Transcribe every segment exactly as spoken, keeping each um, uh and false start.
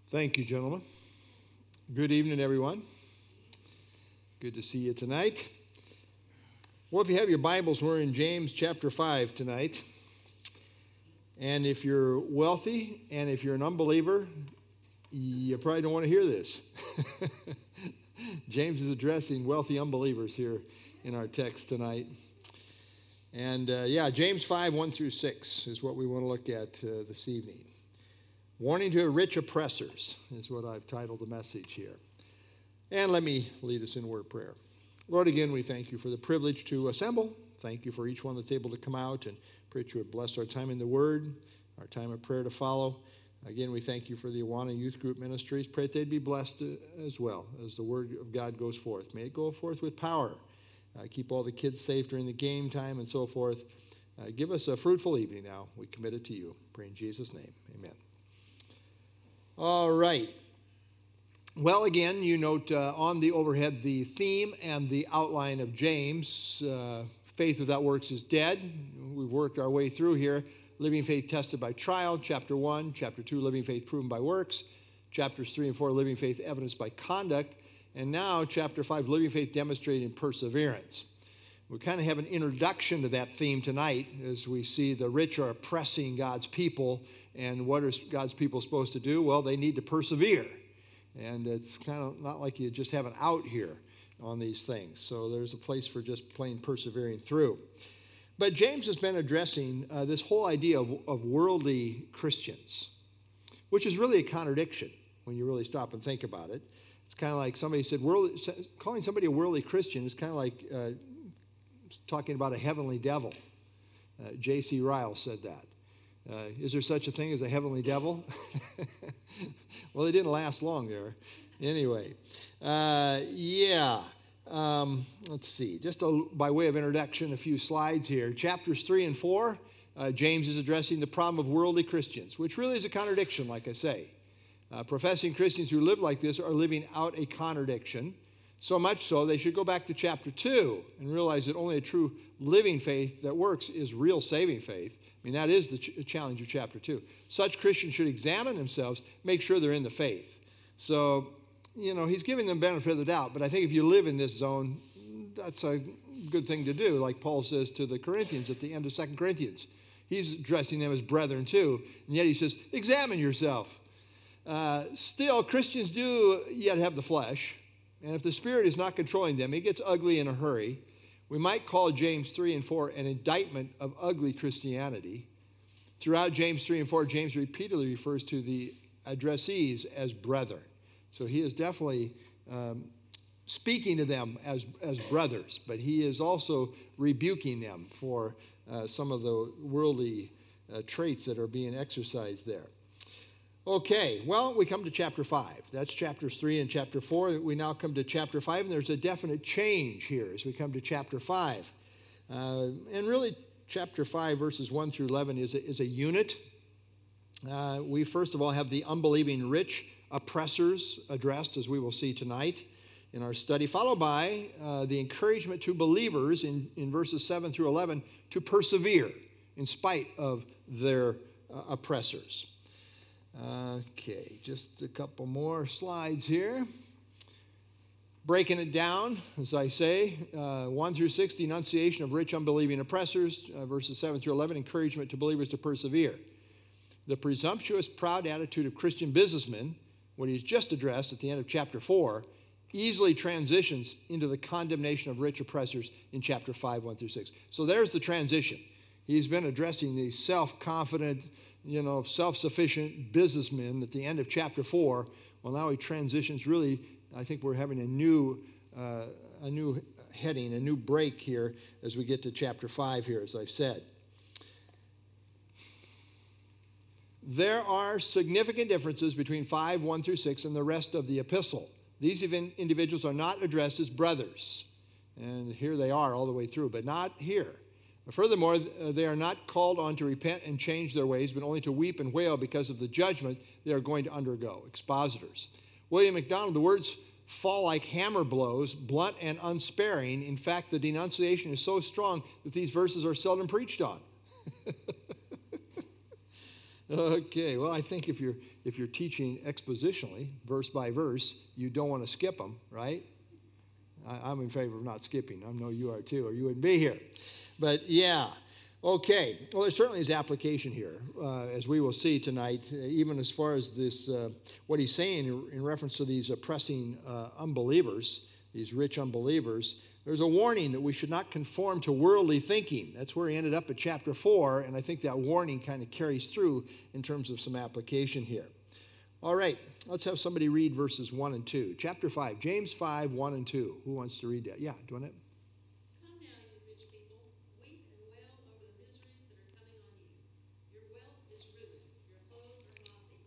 Thank you, gentlemen. Good evening, everyone. Good to see you tonight. Well, if you have your Bibles, we're in James chapter five tonight. And if you're wealthy and if you're an unbeliever, you probably don't want to hear this. James is addressing wealthy unbelievers here in our text tonight. And uh, yeah, James five, one through six is what we want to look at uh, this evening. Warning to rich oppressors is what I've titled the message here. And let me lead us in a word of prayer. Lord, again, we thank you for the privilege to assemble. Thank you for each one that's able to come out, and pray that you would bless our time in the Word, our time of prayer to follow. Again, we thank you for the Awana Youth Group Ministries. Pray that they'd be blessed as well as the Word of God goes forth. May it go forth with power. Uh, keep all the kids safe during the game time and so forth. Uh, give us a fruitful evening now. We commit it to you. Pray in Jesus' name. Amen. All right. Well, again, you note uh, on the overhead the theme and the outline of James. Uh, faith without works is dead. We've worked our way through here. Living faith tested by trial, chapter one. Chapter two, living faith proven by works. Chapters three and four, living faith evidenced by conduct. And now, chapter five, living faith demonstrating perseverance. We kind of have an introduction to that theme tonight as we see the rich are oppressing God's people. And what are God's people supposed to do? Well, they need to persevere. And it's kind of not like you just have an out here on these things. So there's a place for just plain persevering through. But James has been addressing uh, this whole idea of, of worldly Christians, which is really a contradiction when you really stop and think about it. It's kind of like somebody said, world, calling somebody a worldly Christian is kind of like uh, talking about a heavenly devil. Uh, J C Ryle said that. Uh, is there such a thing as a heavenly devil? Well, it didn't last long there. Anyway, uh, yeah. Um, let's see. Just a, by way of introduction, a few slides here. Chapters three and four, uh, James is addressing the problem of worldly Christians, which really is a contradiction, like I say. Uh, professing Christians who live like this are living out a contradiction. So much so, they should go back to chapter two and realize that only a true living faith that works is real saving faith. I mean, that is the ch- challenge of chapter two. Such Christians should examine themselves, make sure they're in the faith. So, you know, he's giving them benefit of the doubt. But I think if you live in this zone, that's a good thing to do, like Paul says to the Corinthians at the end of Second Corinthians. He's addressing them as brethren too. And yet he says, examine yourself. Uh, still, Christians do yet have the flesh. And if the Spirit is not controlling them, it gets ugly in a hurry. We might call James three and four an indictment of ugly Christianity. Throughout James three and four, James repeatedly refers to the addressees as brethren. So he is definitely um, speaking to them as, as brothers, but he is also rebuking them for uh, some of the worldly uh, traits that are being exercised there. Okay, well, we come to chapter five. That's chapters three and chapter four. We now come to chapter five, and there's a definite change here as we come to chapter five. Uh, and really, chapter five, verses one through eleven is a, is a unit. Uh, we, first of all, have the unbelieving rich oppressors addressed, as we will see tonight in our study, followed by uh, the encouragement to believers in, in verses seven through eleven to persevere in spite of their uh, oppressors. Okay, just a couple more slides here. Breaking it down, as I say, uh, one through six, denunciation of rich unbelieving oppressors. Uh, verses seven through eleven, encouragement to believers to persevere. The presumptuous, proud attitude of Christian businessmen, what he's just addressed at the end of chapter four, easily transitions into the condemnation of rich oppressors in chapter five, one through six. So there's the transition. He's been addressing these self-confident, you know, self-sufficient businessmen at the end of chapter four. Well, now he transitions really, I think we're having a new uh, a new heading, a new break here as we get to chapter five here, as I've said. There are significant differences between five, one through six, and the rest of the epistle. These individuals are not addressed as brothers. And here they are all the way through, but not here. Furthermore, they are not called on to repent and change their ways, but only to weep and wail because of the judgment they are going to undergo. Expositors. William MacDonald, the words fall like hammer blows, blunt and unsparing. In fact, the denunciation is so strong that these verses are seldom preached on. Okay, well, I think if you're if you're teaching expositionally, verse by verse, you don't want to skip them, right? I, I'm in favor of not skipping. I know you are too, or you wouldn't be here. But yeah, okay. Well, there certainly is application here, uh, as we will see tonight, uh, even as far as this, uh, what he's saying in, in reference to these oppressing uh, unbelievers, these rich unbelievers. There's a warning that we should not conform to worldly thinking. That's where he ended up at chapter four, and I think that warning kind of carries through in terms of some application here. All right, let's have somebody read verses one and two. Chapter five, James five, one and two. Who wants to read that? Yeah, do you want it? Come now, you rich people, weep and wail over the miseries that are coming on you. Your wealth is ruined, your clothes are moth-eaten.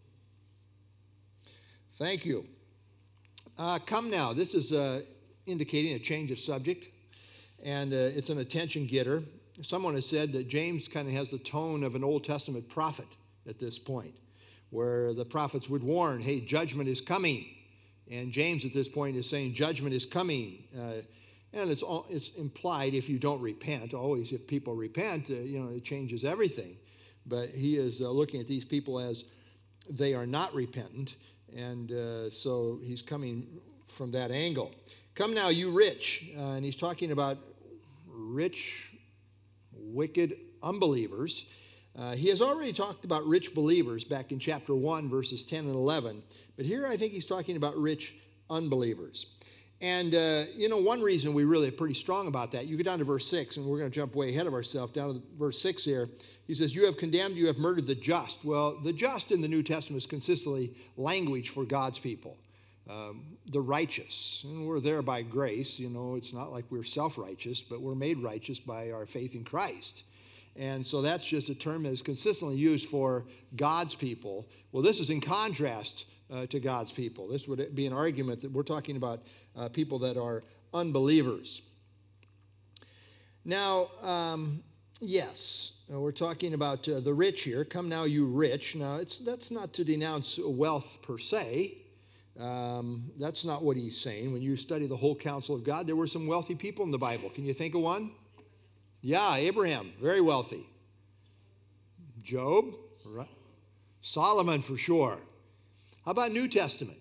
Thank you. Uh, come now. This is uh, indicating a change of subject, and uh, it's an attention getter. Someone has said that James kind of has the tone of an Old Testament prophet at this point, where the prophets would warn, hey, judgment is coming. And James at this point is saying judgment is coming. Uh, and it's all, it's implied if you don't repent. Always if people repent, uh, you know, it changes everything. But he is uh, looking at these people as they are not repentant. And uh, so he's coming from that angle. Come now, you rich. Uh, and he's talking about rich, wicked unbelievers. Uh, he has already talked about rich believers back in chapter one, verses ten and eleven. But here I think he's talking about rich unbelievers. And, uh, you know, one reason we really are pretty strong about that, you go down to verse six, and we're going to jump way ahead of ourselves, down to verse six here. He says, you have condemned, you have murdered the just. Well, the just in the New Testament is consistently language for God's people. Um, the righteous, and we're there by grace. You know, it's not like we're self-righteous, but we're made righteous by our faith in Christ. And so that's just a term that is consistently used for God's people. Well, this is in contrast uh, to God's people. This would be an argument that we're talking about uh, people that are unbelievers. Now, um, yes, we're talking about uh, the rich here. Come now, you rich. Now, it's that's not to denounce wealth per se. Um, that's not what he's saying. When you study the whole counsel of God, there were some wealthy people in the Bible. Can you think of one? Yeah, Abraham, very wealthy. Job, right? Solomon for sure. How about New Testament?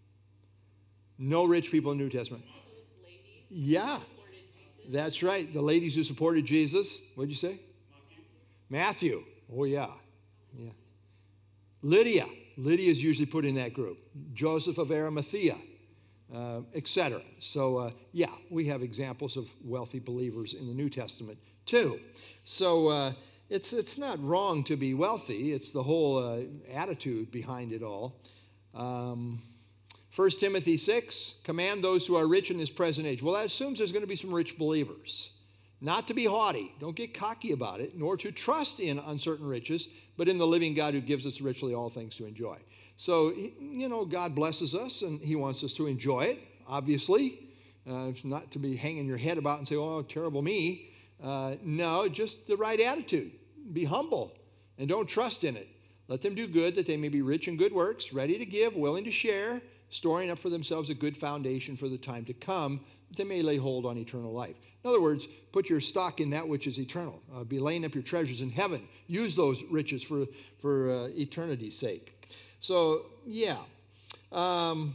No rich people in New Testament. Those ladies Yeah, supported Jesus. that's right. The ladies who supported Jesus. What'd you say? Matthew. Matthew. Oh, yeah. Yeah. Lydia. Lydia is usually put in that group. Joseph of Arimathea, uh, et cetera. So, uh, yeah, we have examples of wealthy believers in the New Testament, too. So, uh, it's it's not wrong to be wealthy. It's the whole uh, attitude behind it all. Um, First Timothy six, command those who are rich in this present age. Well, that assumes there's going to be some rich believers. Not to be haughty, don't get cocky about it, nor to trust in uncertain riches, but in the living God who gives us richly all things to enjoy. So, you know, God blesses us, and he wants us to enjoy it, obviously. Uh, not to be hanging your head about and say, oh, terrible me. Uh, no, just the right attitude. Be humble, and don't trust in it. Let them do good, that they may be rich in good works, ready to give, willing to share, storing up for themselves a good foundation for the time to come, that they may lay hold on eternal life. In other words, put your stock in that which is eternal. Uh, be laying up your treasures in heaven. Use those riches for, for uh, eternity's sake. So, yeah. Um,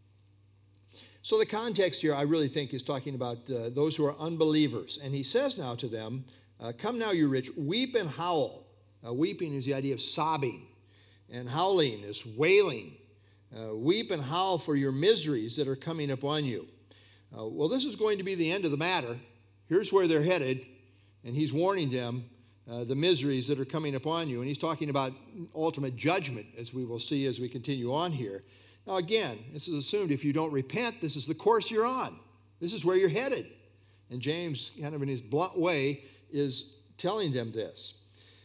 so the context here, I really think, is talking about uh, those who are unbelievers. And he says now to them, uh, come now, you rich, weep and howl. Uh, weeping is the idea of sobbing, and howling is wailing. Uh, weep and howl for your miseries that are coming upon you. Uh, well, this is going to be the end of the matter. Here's where they're headed, and he's warning them uh, the miseries that are coming upon you. And he's talking about ultimate judgment, as we will see as we continue on here. Now, again, this is assumed if you don't repent, this is the course you're on. This is where you're headed. And James, kind of in his blunt way, is telling them this.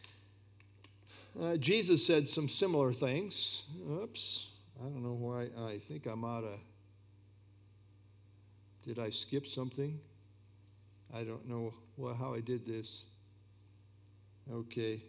Uh, Jesus said some similar things. Oops, I don't know why. I think I'm out of... Did I skip something? I don't know well, how I did this. Okay.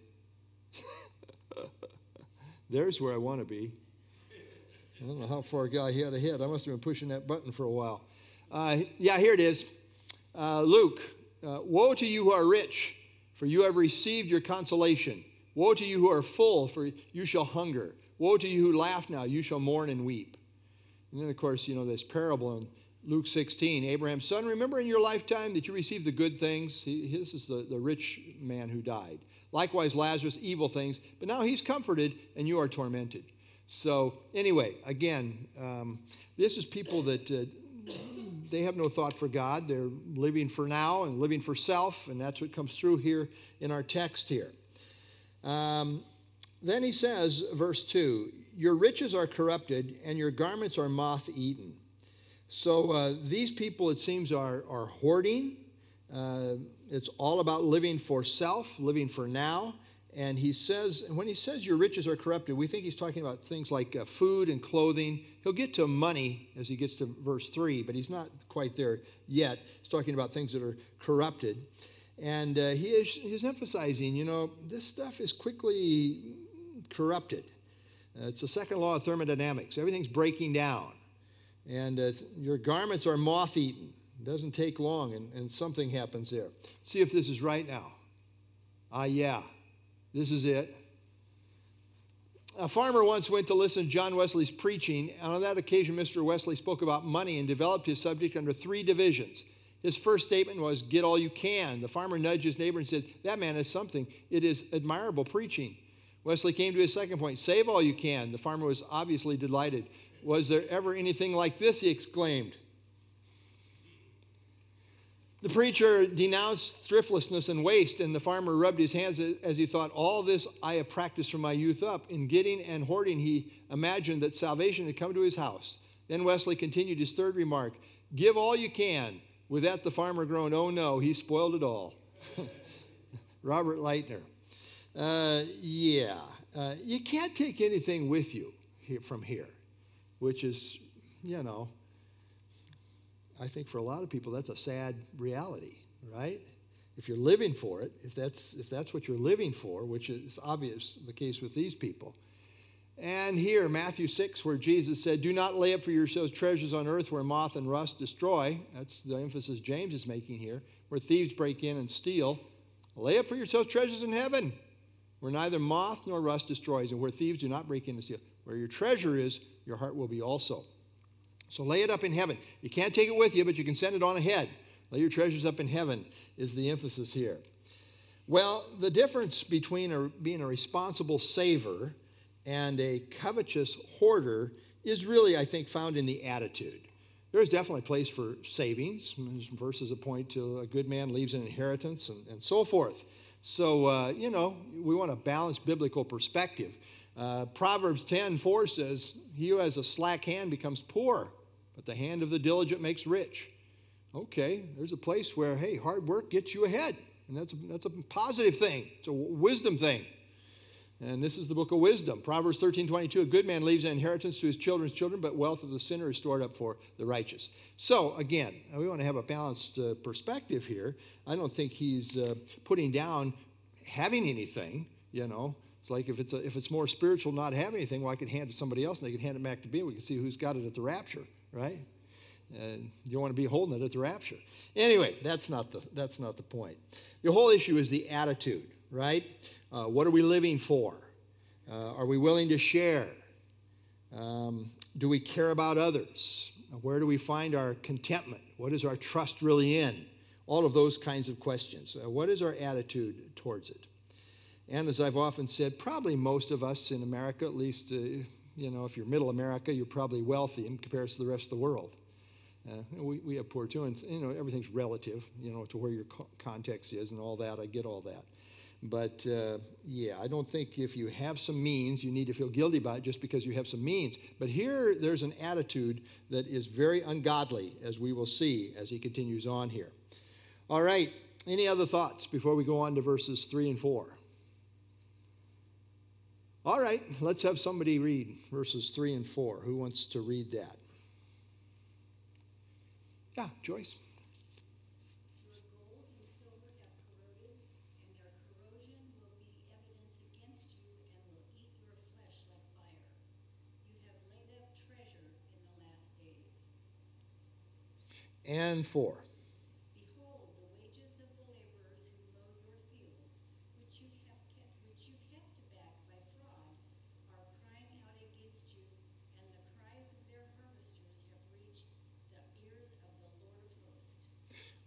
There's where I want to be. I don't know how far a guy had ahead. I must have been pushing that button for a while. Uh, yeah, here it is. Uh, Luke, uh, woe to you who are rich, for you have received your consolation. Woe to you who are full, for you shall hunger. Woe to you who laugh now, you shall mourn and weep. And then, of course, you know, this parable in Luke sixteen, Abraham's son, remember in your lifetime that you received the good things? He, this is the, the rich man who died. Likewise, Lazarus, evil things. But now he's comforted and you are tormented. So anyway, again, um, this is people that uh, they have no thought for God. They're living for now and living for self, and that's what comes through here in our text here. Um, then he says, verse two, your riches are corrupted and your garments are moth-eaten. So uh, these people, it seems, are, are hoarding. Uh, it's all about living for self, living for now. And he says, and when he says your riches are corrupted, we think he's talking about things like uh, food and clothing. He'll get to money as he gets to verse three, but he's not quite there yet. He's talking about things that are corrupted. And uh, he is he's emphasizing, you know, this stuff is quickly corrupted. Uh, it's the second law of thermodynamics. Everything's breaking down. And uh, your garments are moth-eaten. It doesn't take long, and, and something happens there. See if this is right now. Ah, yeah. This is it. A farmer once went to listen to John Wesley's preaching, and on that occasion, Mister Wesley spoke about money and developed his subject under three divisions. His first statement was, get all you can. The farmer nudged his neighbor and said, that man has something. It is admirable preaching. Wesley came to his second point, save all you can. The farmer was obviously delighted. Was there ever anything like this, he exclaimed. The preacher denounced thriftlessness and waste, and the farmer rubbed his hands as he thought, all this I have practiced from my youth up. In getting and hoarding, he imagined that salvation had come to his house. Then Wesley continued his third remark, give all you can. With that, the farmer groaned, oh no, he spoiled it all. Robert Leitner. Uh, yeah, uh, you can't take anything with you here, from here, which is, you know, I think for a lot of people that's a sad reality, right? If you're living for it, if that's if that's what you're living for, which is obvious the case with these people. And here, Matthew six, where Jesus said, do not lay up for yourselves treasures on earth where moth and rust destroy. That's the emphasis James is making here, where thieves break in and steal. Lay up for yourselves treasures in heaven, where neither moth nor rust destroys, and where thieves do not break in and steal. Where your treasure is, your heart will be also. So lay it up in heaven. You can't take it with you, but you can send it on ahead. Lay your treasures up in heaven is the emphasis here. Well, the difference between a, being a responsible saver and a covetous hoarder is really, I think, found in the attitude. There's definitely a place for savings. There's verses that point to a good man leaves an inheritance and, and so forth. So, uh, you know, we want a balanced biblical perspective. Uh, Proverbs ten four says, he who has a slack hand becomes poor, but the hand of the diligent makes rich. Okay, there's a place where, hey, hard work gets you ahead. And that's a, that's a positive thing. It's a wisdom thing. And this is the book of wisdom. Proverbs thirteen twenty-two, a good man leaves an inheritance to his children's children, but wealth of the sinner is stored up for the righteous. So, again, we want to have a balanced uh, perspective here. I don't think he's uh, putting down having anything, you know. It's like if it's a, if it's more spiritual not having anything, well, I could hand it to somebody else and they could hand it back to me. We can see who's got it at the rapture, right? Uh, you don't want to be holding it at the rapture. Anyway, that's not the that's not the point. The whole issue is the attitude, right? Uh, what are we living for? Uh, are we willing to share? Um, do we care about others? Where do we find our contentment? What is our trust really in? All of those kinds of questions. Uh, what is our attitude towards it? And as I've often said, probably most of us in America, at least, uh, you know, if you're middle America, you're probably wealthy in comparison to the rest of the world. Uh, we, we have poor too, and you know, everything's relative, you know, to where your co- context is and all that. I get all that. But, uh, yeah, I don't think if you have some means, you need to feel guilty about it just because you have some means. But here, there's an attitude that is very ungodly, as we will see as he continues on here. All right, any other thoughts before we go on to verses three and four? All right, let's have somebody read verses three and four. Who wants to read that? Yeah, Joyce. Your gold and silver have corroded, and their corrosion will be evidence against you and will eat your flesh like fire. You have laid up treasure in the last days. And four. Behold, the wages of the laborers who mow your fields, which you have kept, which you kept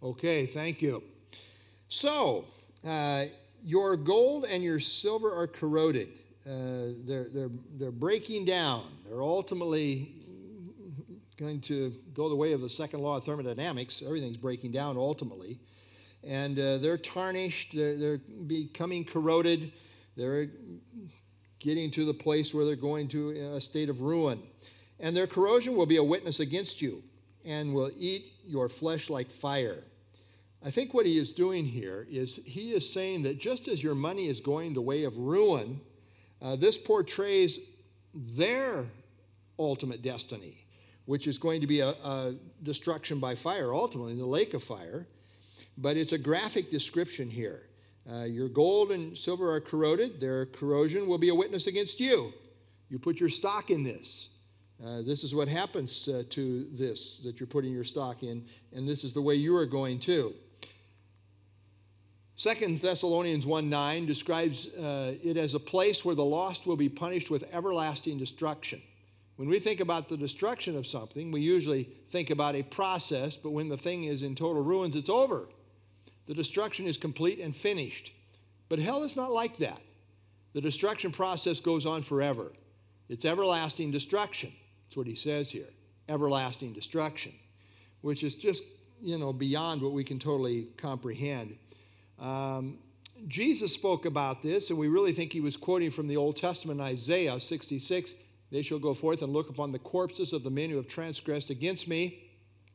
Okay, thank you. So, uh, your gold and your silver are corroded. Uh, they're, they're, they're breaking down. They're ultimately going to go the way of the second law of thermodynamics. Everything's breaking down ultimately. And uh, they're tarnished. They're, they're becoming corroded. They're getting to the place where they're going to a state of ruin. And their corrosion will be a witness against you and will eat your flesh like fire. I think what he is doing here is he is saying that just as your money is going the way of ruin, uh, this portrays their ultimate destiny, which is going to be a, a destruction by fire, ultimately in the lake of fire. But it's a graphic description here. Uh, your gold and silver are corroded. Their corrosion will be a witness against you. You put your stock in this. Uh, this is what happens uh, to this that you're putting your stock in, and this is the way you are going too. Second Thessalonians one nine describes uh, it as a place where the lost will be punished with everlasting destruction. When we think about the destruction of something, we usually think about a process, but when the thing is in total ruins, it's over. The destruction is complete and finished. But hell is not like that. The destruction process goes on forever. It's everlasting destruction. That's what he says here. Everlasting destruction, which is just, you know, beyond what we can totally comprehend. Um, Jesus spoke about this, and we really think he was quoting from the Old Testament, Isaiah sixty-six. They shall go forth and look upon the corpses of the men who have transgressed against me.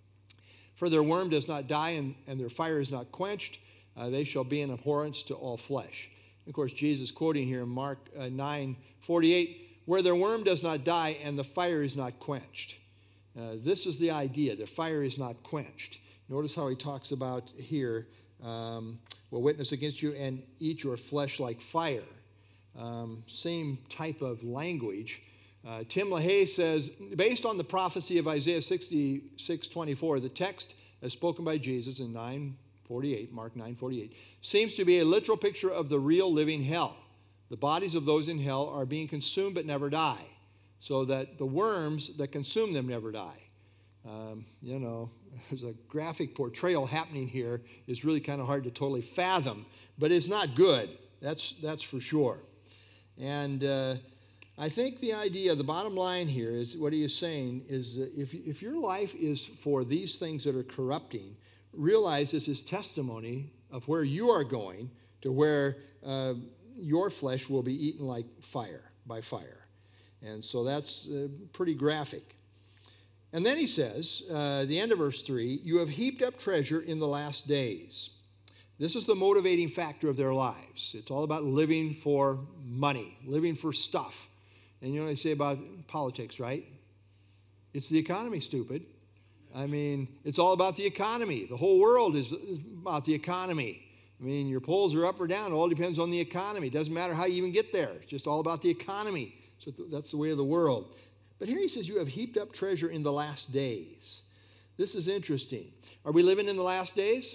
For their worm does not die, and, and their fire is not quenched. Uh, they shall be an abhorrence to all flesh. And of course, Jesus quoting here in Mark uh, nine forty-eight, where their worm does not die and the fire is not quenched. Uh, this is the idea. The fire is not quenched. Notice how he talks about here, um, will witness against you and eat your flesh like fire. Um, same type of language. Uh, Tim LaHaye says, based on the prophecy of Isaiah sixty-six twenty-four, the text as spoken by Jesus in nine forty-eight, Mark nine forty-eight, seems to be a literal picture of the real living hell. The bodies of those in hell are being consumed but never die, so that the worms that consume them never die. Um, you know, there's a graphic portrayal happening here. It's really kind of hard to totally fathom, but it's not good. That's, that's for sure. And uh, I think the idea, the bottom line here is what he is saying is that if, if your life is for these things that are corrupting, realize this is testimony of where you are going to where uh, your flesh will be eaten like fire, by fire. And so that's uh, pretty graphic. And then he says, uh, the end of verse three, you have heaped up treasure in the last days. This is the motivating factor of their lives. It's all about living for money, living for stuff. And you know what they say about politics, right? It's the economy, stupid. I mean, it's all about the economy. The whole world is about the economy. I mean, your polls are up or down. It all depends on the economy. It doesn't matter how you even get there. It's just all about the economy. So that's the way of the world. But here he says, you have heaped up treasure in the last days. This is interesting. Are we living in the last days?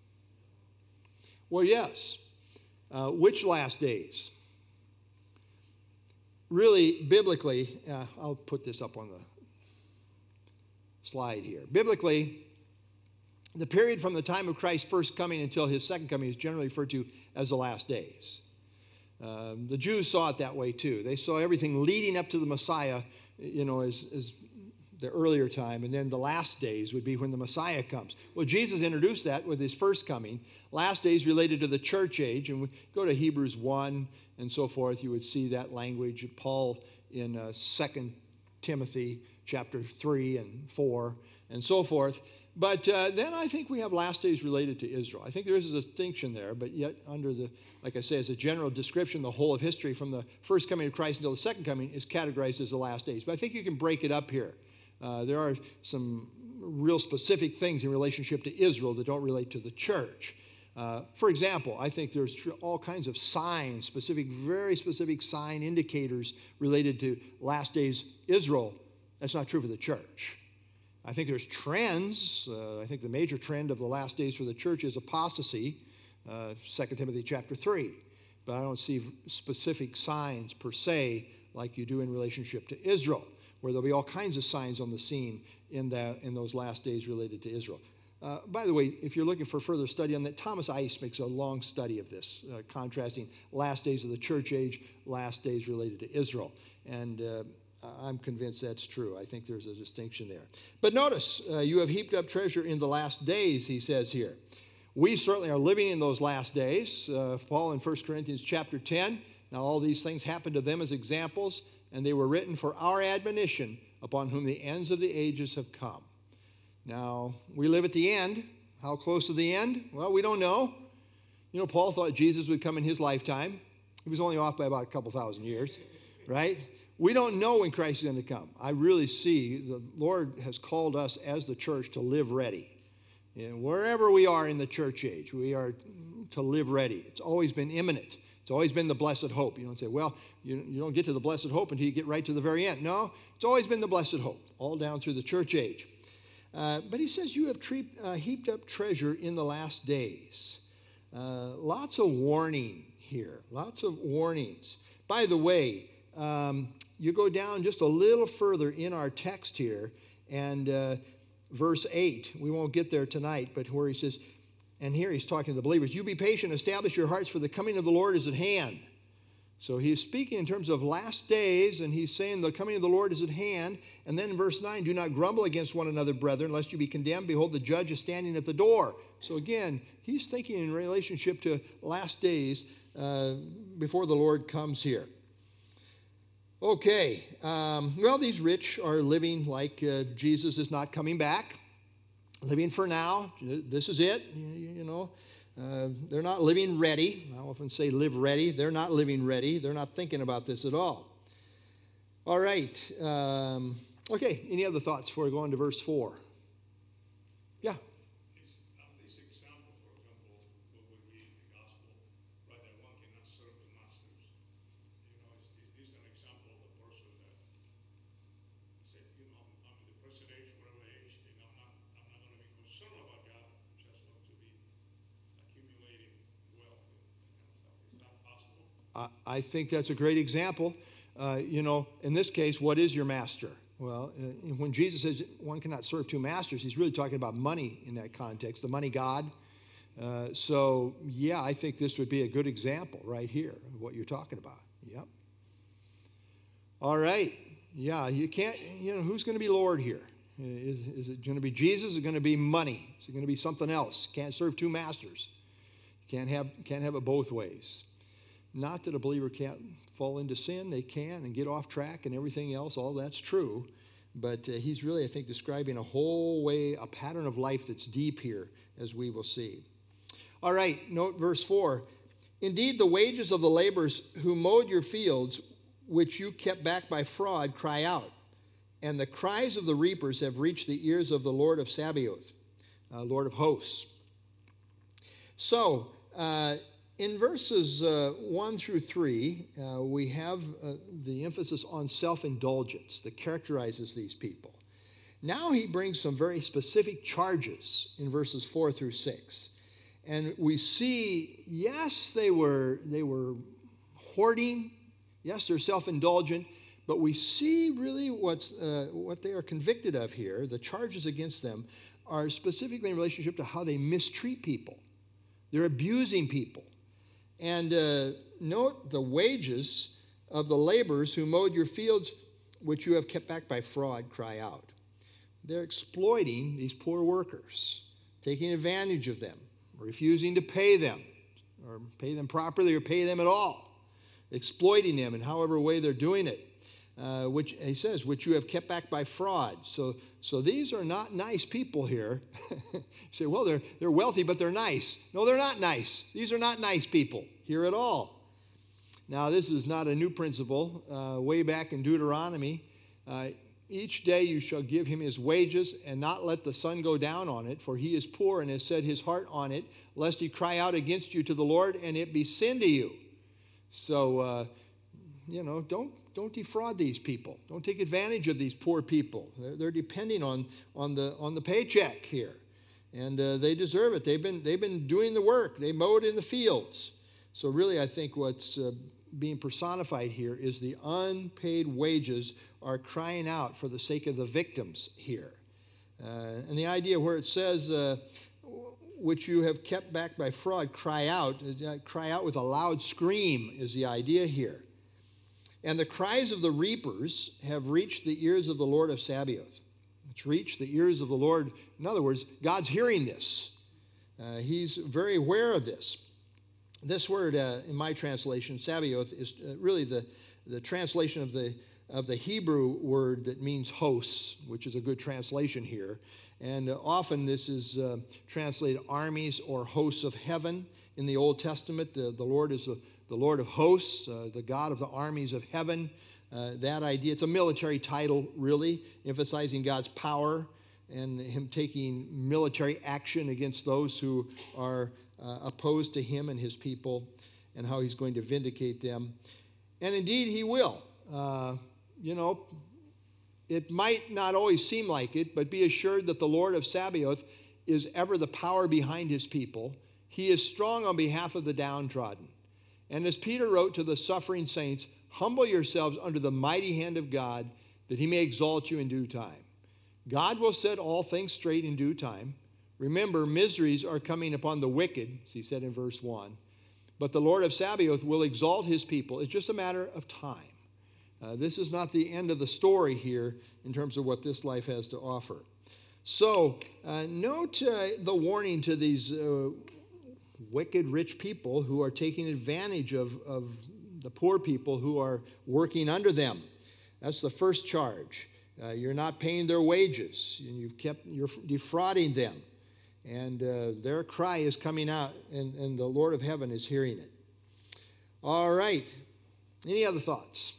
Well, yes. Uh, which last days? Really, biblically, uh, I'll put this up on the slide here. Biblically, the period from the time of Christ's first coming until his second coming is generally referred to as the last days. Um, the Jews saw it that way too. They saw everything leading up to the Messiah, you know, as, as the earlier time, and then the last days would be when the Messiah comes. Well, Jesus introduced that with his first coming. Last days related to the church age, and we go to Hebrews one and so forth, you would see that language. Paul in uh, Second Timothy chapter three and four and so forth. But uh, then I think we have last days related to Israel. I think there is a distinction there, but yet under the, like I say, as a general description, the whole of history from the first coming of Christ until the second coming is categorized as the last days. But I think you can break it up here. Uh, there are some real specific things in relationship to Israel that don't relate to the church. Uh, for example, I think there's all kinds of signs, specific, very specific sign indicators related to last days Israel. That's not true for the church. I think there's trends. Uh, I think the major trend of the last days for the church is apostasy, uh, Second Timothy chapter three. But I don't see specific signs per se like you do in relationship to Israel, where there'll be all kinds of signs on the scene in, that, in those last days related to Israel. Uh, by the way, if you're looking for further study on that, Thomas Ice makes a long study of this, uh, contrasting last days of the church age, last days related to Israel. And uh, I'm convinced that's true. I think there's a distinction there. But notice, uh, you have heaped up treasure in the last days, he says here. We certainly are living in those last days. Uh, Paul in First Corinthians chapter ten, now all these things happened to them as examples, and they were written for our admonition, upon whom the ends of the ages have come. Now, we live at the end. How close to the end? Well, we don't know. You know, Paul thought Jesus would come in his lifetime. He was only off by about a couple thousand years, right? We don't know when Christ is going to come. I really see the Lord has called us as the church to live ready. And wherever we are in the church age, we are to live ready. It's always been imminent. It's always been the blessed hope. You don't say, well, you, you don't get to the blessed hope until you get right to the very end. No, it's always been the blessed hope, all down through the church age. Uh, but he says you have tre- uh, heaped up treasure in the last days. Uh, lots of warning here, lots of warnings. By the way, um, you go down just a little further in our text here, and uh, verse eight, we won't get there tonight, but where he says, and here he's talking to the believers, you be patient, establish your hearts, for the coming of the Lord is at hand. So he's speaking in terms of last days, and he's saying the coming of the Lord is at hand. And then in verse nine, do not grumble against one another, brethren, lest you be condemned. Behold, the judge is standing at the door. So again, he's thinking in relationship to last days uh, before the Lord comes here. Okay, um, well, these rich are living like uh, Jesus is not coming back, living for now. This is it, you, you know. Uh, they're not living ready. I often say live ready. They're not living ready. They're not thinking about this at all. All right. Um, okay, any other thoughts before we go on to verse four? Yeah. It's at this example, for example, when we read the gospel, right, that one cannot serve the masters. You know, is, is this an example of a person that said, you know, I'm in the present age, whatever age, and I'm not, I'm not going to be concerned about God, just want to be accumulating wealth and that kind of stuff. Is that possible? I, I think that's a great example. Uh, you know, in this case, what is your master? Well, uh, when Jesus says one cannot serve two masters, he's really talking about money in that context, the money God. Uh, so, yeah, I think this would be a good example right here of what you're talking about. Yep. All right. Yeah, you can't, you know, who's going to be Lord here? Is, is it going to be Jesus? Is it going to be money? Is it going to be something else? Can't serve two masters. Can't have, can't have it both ways. Not that a believer can't fall into sin. They can and get off track and everything else. All that's true. But uh, he's really, I think, describing a whole way, a pattern of life that's deep here, as we will see. All right, note verse four. Indeed, the wages of the laborers who mowed your fields, which you kept back by fraud, cry out. And the cries of the reapers have reached the ears of the Lord of Sabaoth, uh, Lord of hosts. So, uh, in verses uh, one through three, uh, we have uh, the emphasis on self-indulgence that characterizes these people. Now he brings some very specific charges in verses four through six. And we see, yes, they were, they were hoarding. Yes, they're self-indulgent. But we see really what's, uh, what they are convicted of here. The charges against them are specifically in relationship to how they mistreat people. They're abusing people. And uh, note the wages of the laborers who mowed your fields, which you have kept back by fraud, cry out. They're exploiting these poor workers, taking advantage of them, refusing to pay them, or pay them properly, or pay them at all, exploiting them in however way they're doing it, uh, which he says, which you have kept back by fraud. So, so these are not nice people here. You say, well, they're, they're wealthy, but they're nice. No, they're not nice. These are not nice people here at all. Now, this is not a new principle. Uh, way back in Deuteronomy, uh, each day you shall give him his wages and not let the sun go down on it, for he is poor and has set his heart on it, lest he cry out against you to the Lord and it be sin to you. So, uh, you know, don't don't defraud these people. Don't take advantage of these poor people. They're, they're depending on on the on the paycheck here, and uh, they deserve it. They've been they've been doing the work. They mowed in the fields. So really, I think what's uh, being personified here is the unpaid wages are crying out for the sake of the victims here. Uh, and the idea where it says, uh, which you have kept back by fraud, cry out. Uh, cry out with a loud scream is the idea here. And the cries of the reapers have reached the ears of the Lord of Sabaoth. It's reached the ears of the Lord. In other words, God's hearing this. Uh, he's very aware of this. This word, uh, in my translation, Sabaoth, is uh, really the, the translation of the of the Hebrew word that means hosts, which is a good translation here. And uh, often this is uh, translated armies or hosts of heaven in the Old Testament. Uh, the Lord is the, the Lord of hosts, uh, the God of the armies of heaven. Uh, that idea, it's a military title, really, emphasizing God's power and him taking military action against those who are uh, opposed to him and his people, and how he's going to vindicate them. And indeed, he will. Uh, You know, it might not always seem like it, but be assured that the Lord of Sabaoth is ever the power behind his people. He is strong on behalf of the downtrodden. And as Peter wrote to the suffering saints, humble yourselves under the mighty hand of God, that he may exalt you in due time. God will set all things straight in due time. Remember, miseries are coming upon the wicked, as he said in verse one. But the Lord of Sabaoth will exalt his people. It's just a matter of time. Uh, this is not the end of the story here in terms of what this life has to offer. So, uh, note uh, the warning to these uh, wicked rich people who are taking advantage of, of the poor people who are working under them. That's the first charge. Uh, you're not paying their wages, and you've kept you're defrauding them, and uh, their cry is coming out, and, and the Lord of heaven is hearing it. All right. Any other thoughts?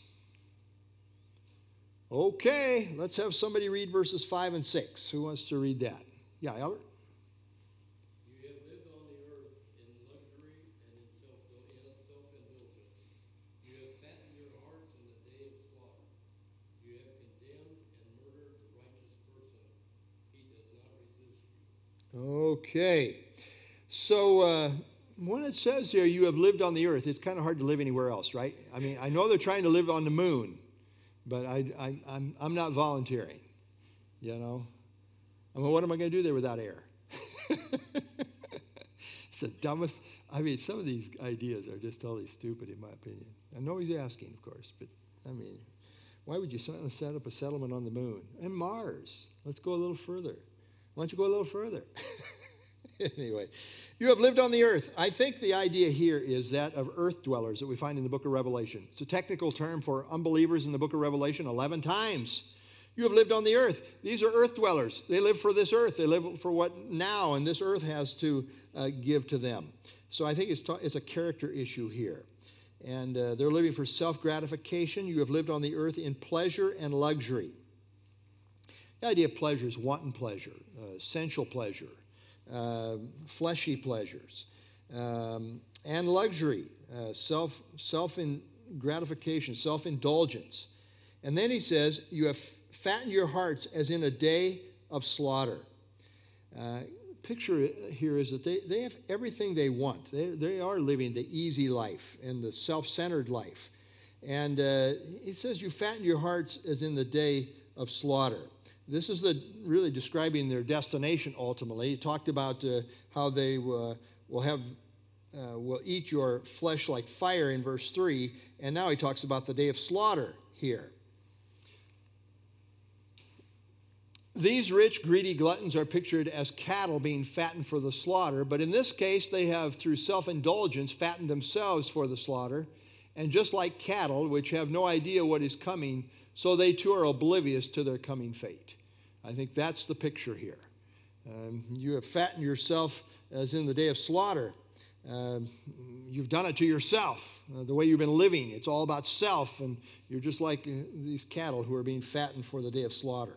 Okay, let's have somebody read verses five and six. Who wants to read that? Yeah, Albert? You have lived on the earth in luxury and in self in self-indulgence. You have fattened your hearts in the day of slaughter. You have condemned and murdered the righteous person. He does not resist you. Okay. So uh, when it says here, you have lived on the earth, it's kind of hard to live anywhere else, right? I mean, I know they're trying to live on the moon. But I, I, I'm, I'm not volunteering, you know. I mean, what am I going to do there without air? It's the dumbest. I mean, some of these ideas are just totally stupid, in my opinion. I know he's asking, of course, but, I mean, why would you set up a settlement on the moon? And Mars. Let's go a little further. Why don't you go a little further? Anyway, you have lived on the earth. I think the idea here is that of earth dwellers that we find in the book of Revelation. It's a technical term for unbelievers in the book of Revelation eleven times. You have lived on the earth. These are earth dwellers. They live for this earth. They live for what now and this earth has to uh, give to them. So I think it's, ta- it's a character issue here. And uh, they're living for self-gratification. You have lived on the earth in pleasure and luxury. The idea of pleasure is wanton pleasure, uh, sensual pleasure. Uh, fleshy pleasures, um, and luxury, uh, self self in gratification, self indulgence, and then he says, "You have fattened your hearts as in a day of slaughter." Uh, picture here is that they, they have everything they want. They they are living the easy life and the self-centered life, and uh, he says, "You fatten your hearts as in the day of slaughter." This is the really describing their destination ultimately. He talked about uh, how they uh, will have uh, will eat your flesh like fire in verse three, and now he talks about the day of slaughter here. These rich, greedy gluttons are pictured as cattle being fattened for the slaughter, but in this case they have, through self-indulgence, fattened themselves for the slaughter, and just like cattle, which have no idea what is coming, so they too are oblivious to their coming fate. I think that's the picture here. Um, you have fattened yourself as in the day of slaughter. Um, you've done it to yourself, uh, the way you've been living. It's all about self, and you're just like uh, these cattle who are being fattened for the day of slaughter.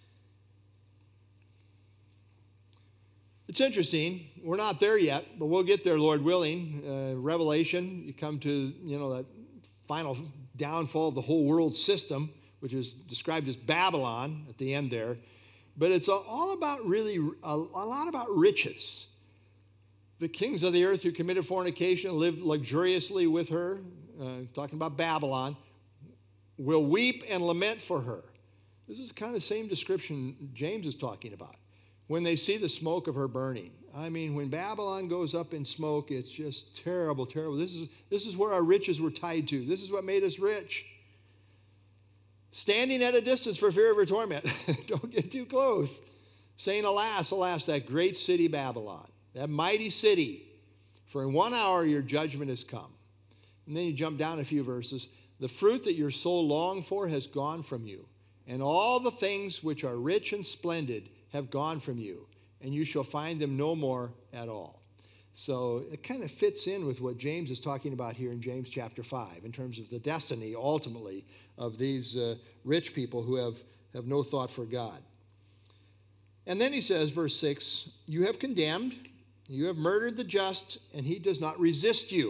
It's interesting. We're not there yet, but we'll get there, Lord willing. Uh, Revelation, you come to, you know, that final downfall of the whole world system, which is described as Babylon at the end there. But it's all about really, a, a lot about riches. The kings of the earth who committed fornication, lived luxuriously with her, uh, talking about Babylon, will weep and lament for her. This is kind of the same description James is talking about. When they see the smoke of her burning. I mean, when Babylon goes up in smoke, it's just terrible, terrible. This is, this is where our riches were tied to. This is what made us rich. Standing at a distance for fear of her torment. Don't get too close. Saying, alas, alas, that great city Babylon, that mighty city, for in one hour your judgment has come. And then you jump down a few verses. The fruit that your soul longed for has gone from you, and all the things which are rich and splendid have gone from you, and you shall find them no more at all. So it kind of fits in with what James is talking about here in James chapter five in terms of the destiny, ultimately, of these uh, rich people who have, have no thought for God. And then he says, verse six, you have condemned, you have murdered the just, and he does not resist you.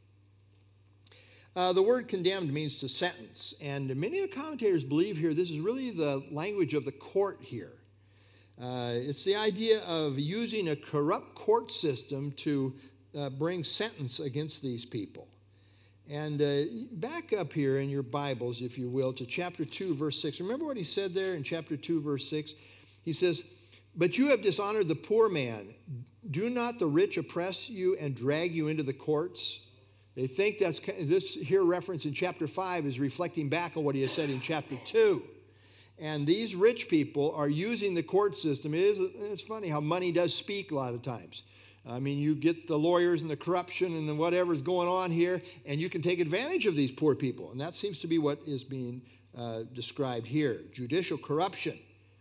Uh, the word condemned means to sentence, and many of the commentators believe here this is really the language of the court here. Uh, it's the idea of using a corrupt court system to uh, bring sentence against these people. And uh, back up here in your Bibles, if you will, to chapter two, verse six. Remember what he said there in chapter two, verse six? He says, but you have dishonored the poor man. Do not the rich oppress you and drag you into the courts? They think that's this here reference in chapter five is reflecting back on what he has said in chapter two. And these rich people are using the court system. It is, it's funny how money does speak a lot of times. I mean, you get the lawyers and the corruption and the whatever's going on here, and you can take advantage of these poor people. And that seems to be what is being uh, described here, judicial corruption.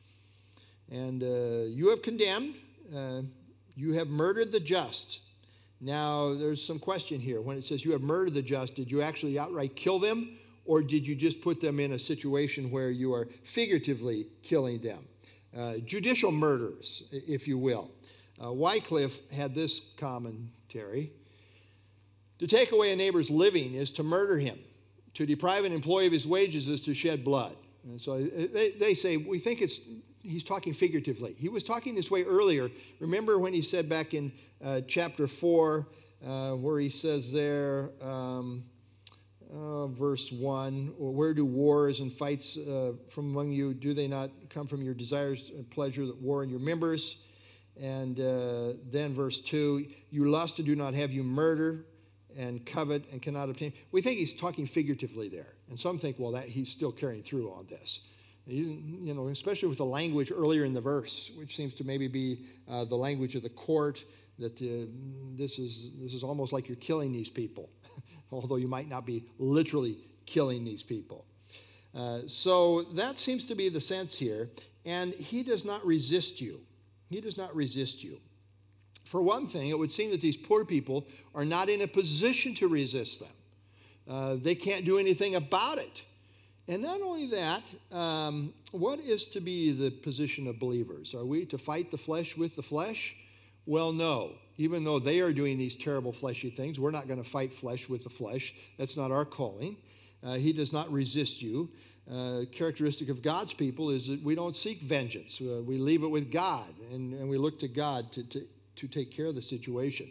And uh, you have condemned, uh, you have murdered the just. Now, there's some question here. When it says you have murdered the just, did you actually outright kill them? Or did you just put them in a situation where you are figuratively killing them? Uh, judicial murders, if you will. Uh, Wycliffe had this commentary. To take away a neighbor's living is to murder him. To deprive an employee of his wages is to shed blood. And so they, they say, we think it's, he's talking figuratively. He was talking this way earlier. Remember when he said back in uh, chapter four, uh, where he says there, um, Uh, verse one, where do wars and fights uh, from among you? Do they not come from your desires and pleasure that war in your members? And uh, then verse two, you lust and do not have, you murder and covet and cannot obtain. We think he's talking figuratively there. And some think, well, that he's still carrying through on this. You know, especially with the language earlier in the verse, which seems to maybe be uh, the language of the court, that uh, this is this is almost like you're killing these people, although you might not be literally killing these people. Uh, so that seems to be the sense here. And he does not resist you. He does not resist you. For one thing, it would seem that these poor people are not in a position to resist them. Uh, they can't do anything about it. And not only that, um, what is to be the position of believers? Are we to fight the flesh with the flesh? Well, no. Even though they are doing these terrible fleshy things, we're not going to fight flesh with the flesh. That's not our calling. Uh, he does not resist you. Uh, characteristic of God's people is that we don't seek vengeance. Uh, we leave it with God, and, and we look to God to, to, to take care of the situation.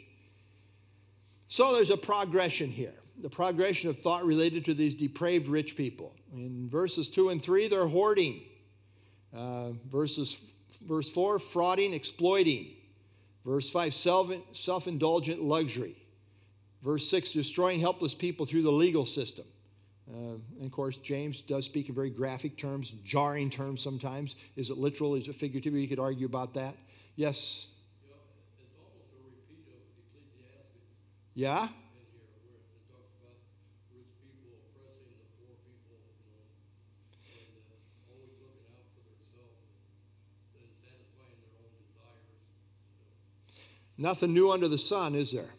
So there's a progression here. The progression of thought related to these depraved rich people. In verses two and three, they're hoarding. Uh, verses, verse four, frauding, exploiting. Verse five, self, self-indulgent luxury. Verse six, destroying helpless people through the legal system. Uh, and of course, James does speak in very graphic terms, jarring terms sometimes. Is it literal? Is it figurative? You could argue about that. Yes? Yeah, it's almost a repeat of Ecclesiastes. Yeah? In here, where it talks about rich people oppressing the poor people, you know, and uh, always looking out for themselves and satisfying their own desires. Nothing new under the sun, is there?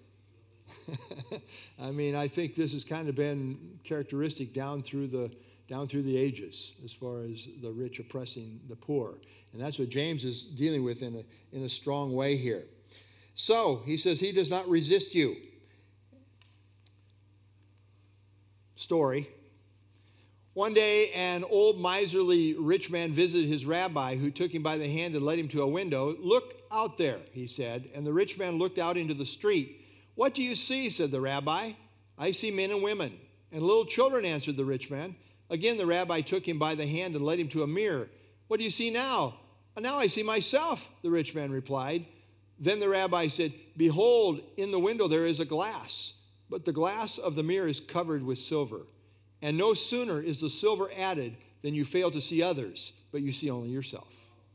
I mean, I think this has kind of been characteristic down through the down through the ages, as far as the rich oppressing the poor, and that's what James is dealing with in a in a strong way here. So he says he does not resist you. Story. One day, an old miserly rich man visited his rabbi, who took him by the hand and led him to a window. Look out there, he said, and the rich man looked out into the street. What do you see? Said the rabbi. I see men and women and little children, answered the rich man. Again, the rabbi took him by the hand and led him to a mirror. What do you see now? Now I see myself, the rich man replied. Then the rabbi said, behold, in the window there is a glass, but the glass of the mirror is covered with silver. And no sooner is the silver added than you fail to see others, but you see only yourself.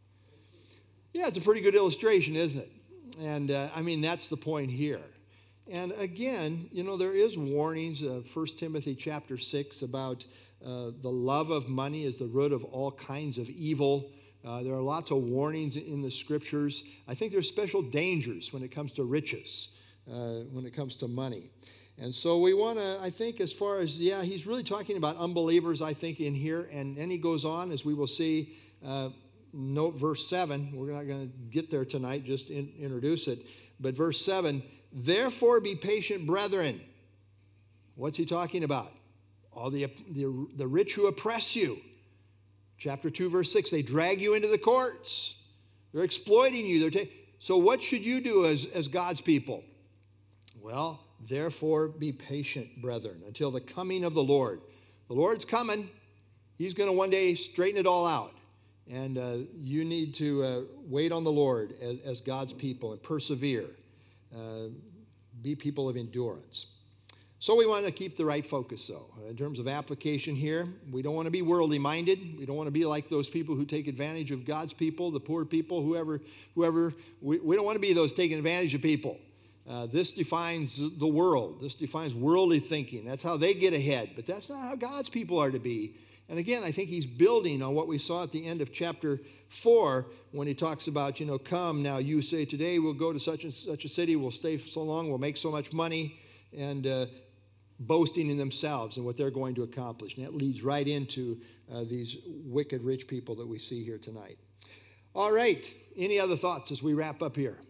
Yeah, it's a pretty good illustration, isn't it? And uh, I mean, that's the point here. And again, you know, there is warnings, uh, First Timothy chapter six, about uh, the love of money is the root of all kinds of evil. Uh, there are lots of warnings in the scriptures. I think there's special dangers when it comes to riches, uh, when it comes to money. And so we want to, I think, as far as, yeah, he's really talking about unbelievers, I think, in here. And then he goes on, as we will see, uh, note verse seven. We're not going to get there tonight, just in, introduce it. But verse seven, therefore be patient, brethren. What's he talking about? All the, the, the rich who oppress you. Chapter two, verse six, they drag you into the courts. They're exploiting you. They're ta- so what should you do as, as God's people? Well, therefore be patient, brethren, until the coming of the Lord. The Lord's coming. He's going to one day straighten it all out. And uh, you need to uh, wait on the Lord as, as God's people and persevere. Uh, be people of endurance. So we want to keep the right focus, though. In terms of application here, we don't want to be worldly minded. We don't want to be like those people who take advantage of God's people, the poor people, whoever, whoever. We, we don't want to be those taking advantage of people. Uh, this defines the world. This defines worldly thinking. That's how they get ahead. But that's not how God's people are to be. And again, I think he's building on what we saw at the end of chapter four when he talks about, you know, come now, you say today we'll go to such and such a city, we'll stay for so long, we'll make so much money, and uh, boasting in themselves and what they're going to accomplish. And that leads right into uh, these wicked rich people that we see here tonight. All right, any other thoughts as we wrap up here?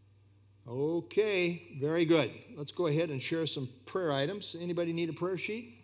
Okay, very good. Let's go ahead and share some prayer items. Anybody need a prayer sheet?